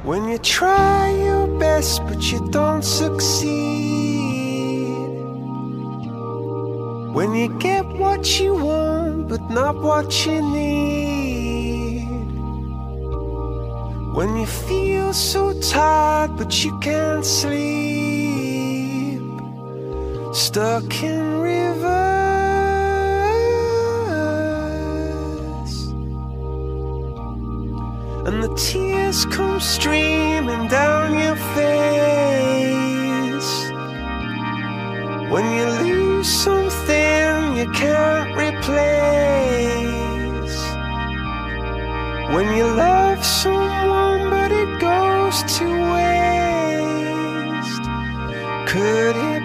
When you try your best but you don't succeed. When you get what you want but not what you need. When you feel so tired but you can't sleep. Stuck in rivers, and the tears come streaming down your face. When you lose something you can't replace. When you love someone but it goes to waste. Could it